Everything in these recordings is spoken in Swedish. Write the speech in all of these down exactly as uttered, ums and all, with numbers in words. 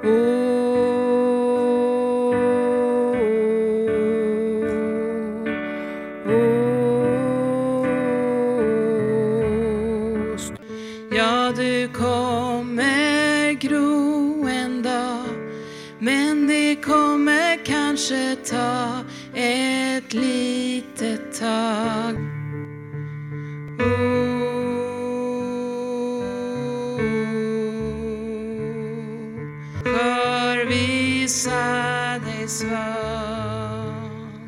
ost. Ja, du kommer gro en dag, men det kommer kanske ta ett litet tag. Förvisa dig svan.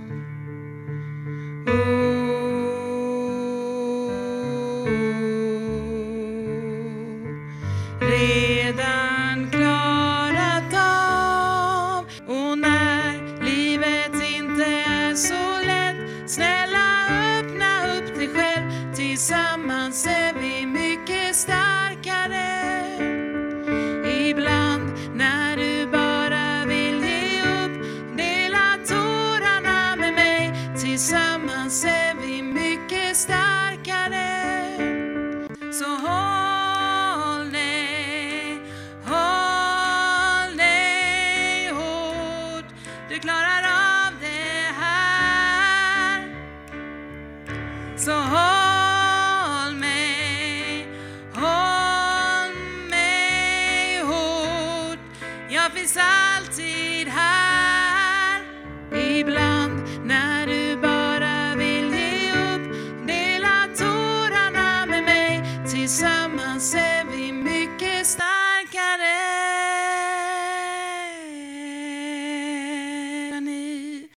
Redan klarat av. Och när livet inte är så lätt, snälla öppna upp dig själv. Tillsammans är vi mycket starkare. Ibland när du bara vill ge upp, dela tårarna med mig. Tillsammans är vi mycket starkare. Så håll dig, håll dig hårt. Du klarar av det här. Så håll mig, håll mig hårt. Jag finns här.